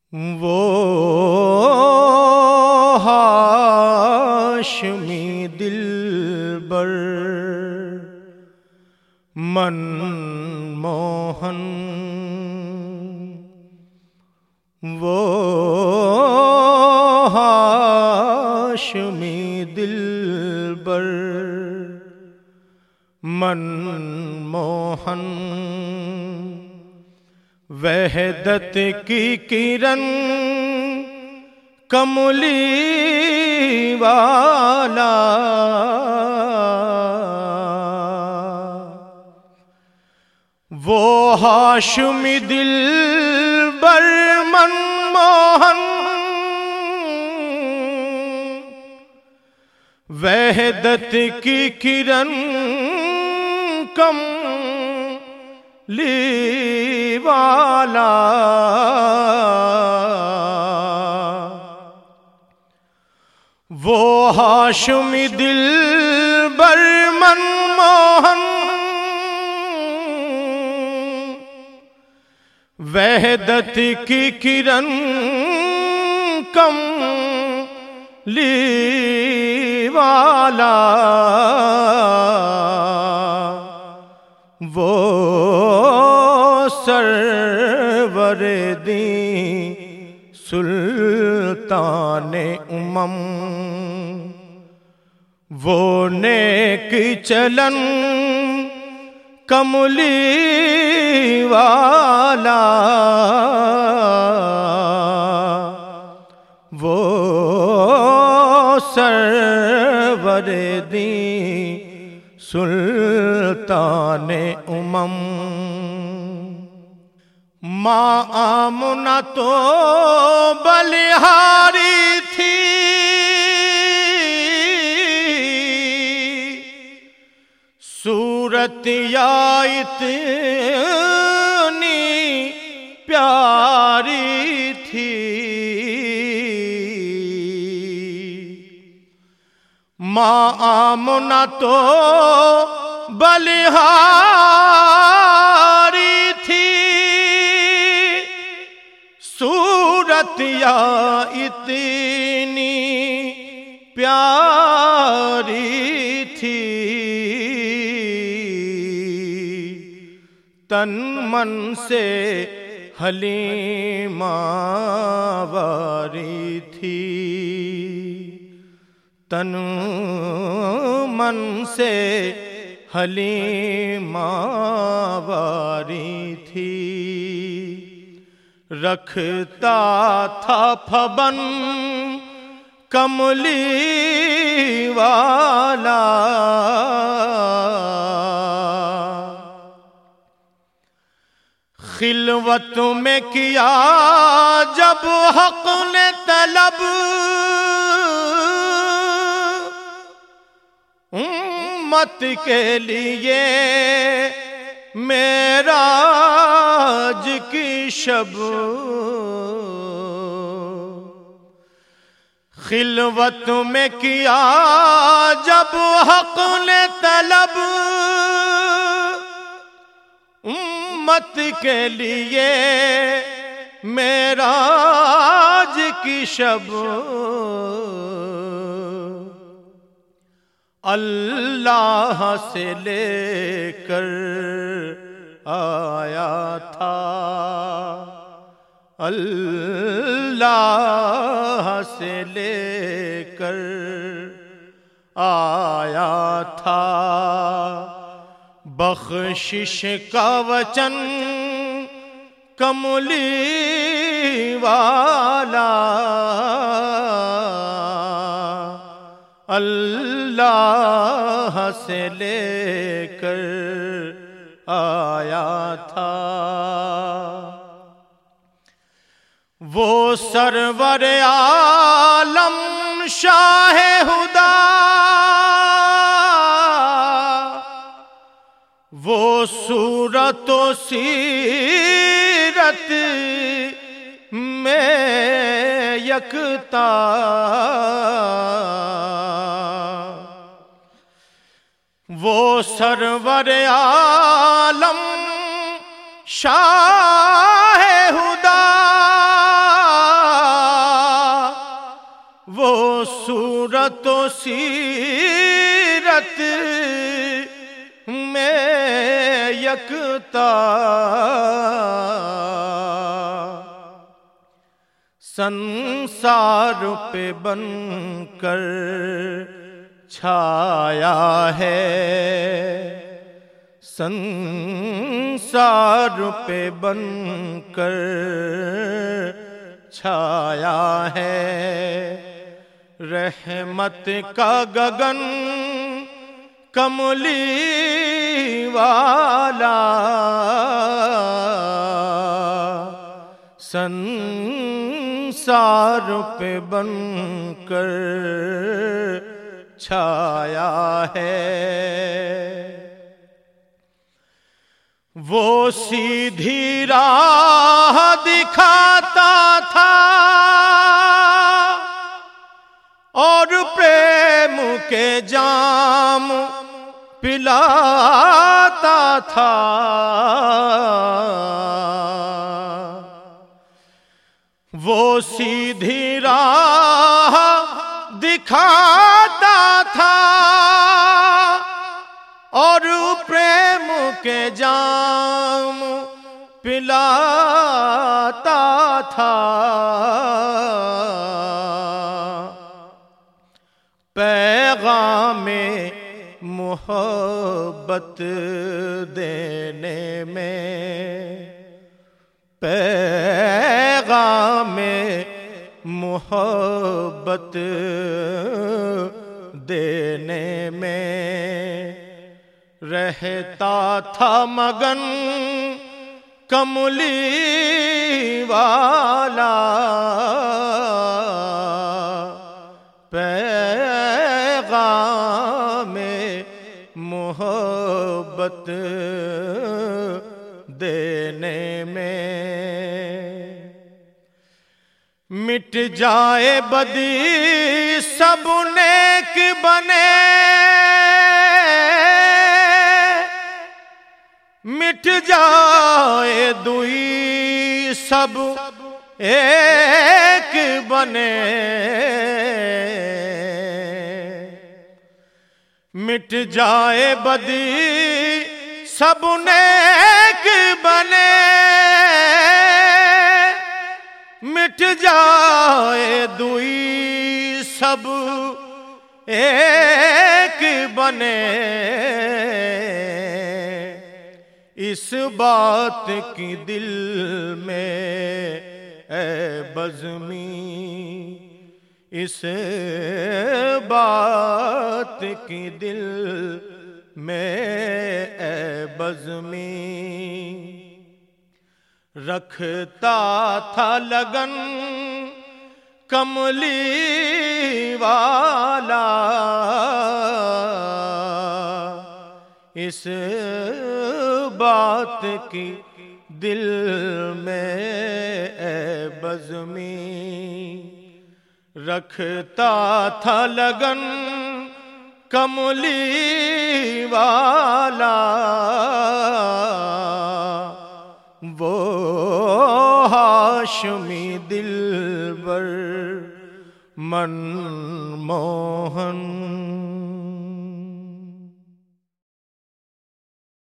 وہ ہاشمی دلبر من موہن، وہ ہاشمی دلبر من موہن، وحدت کی کرن کملی والا، وہ ہاشمی دلبر من موہن، وحدت کی کرن کملی والا، وہ ہاشمی دلبر من موہن، وحدت کی کرن کملی والا، وہ سرور دین سلطان امم، وہ نیک چلن کملی والا، وہ سرور دین سلطان امم، ماں آمنہ تو بلہاری تھی، صورت یا اتنی پیاری تھی، ماں آمنہ تو بلہاری تھی، صورت یا اتنی پیاری تھی، تن من سے حلیمہ واری تھی، تن من سے حلیمہ واری تھی، رکھتا تھا پھبن کملی والا، خلوت میں کیا جب حق نے طلب، امت کے لیے معراج کی شب، خلوت میں کیا جب حق نے طلب، امت کے لیے معراج کی شب، اللہ سے لے کر آیا تھا، اللہ سے لے کر آیا تھا، بخشش کا وچن کملی والا، اللہ سے لے کر آیا تھا، وہ سرور عالم شاہ خدا، وہ صورت و سیرت میں یکتا، وہ سرور عالم شاہ خدا، صورت و سیرت میں یکتا، سنسار پہ بن کر چھایا ہے، سنسار پہ بن کر چھایا ہے، رحمت کا گگن کملی والا، سنسار پہ بن کر چھایا ہے۔ وہ سیدھی راہ دکھاتا تھا اور پریم کے جام پلاتا تھا، وہ سیدھی راہ دکھاتا تھا اور پریم کے جام پلاتا تھا، پیغام محبت دینے میں، پیغام محبت دینے میں رہتا تھا مگن کملی والا، پیغام محبت دینے میں مٹ جائے بدی سب نیک بنے، مٹ جائے دوئی سب ایک بنے، مٹ جائے بدی سب نیک بنے، مٹ جائے دوئی سب ایک بنے، اس بات کی دل میں اے بزمی، اس بات کی دل میں اے بزمی، رکھتا تھا لگن کملی والا، اس بات کی دل میں اے بزمی، رکھتا تھا لگن کملی والا، وہ ہاشمی دلبر من موہن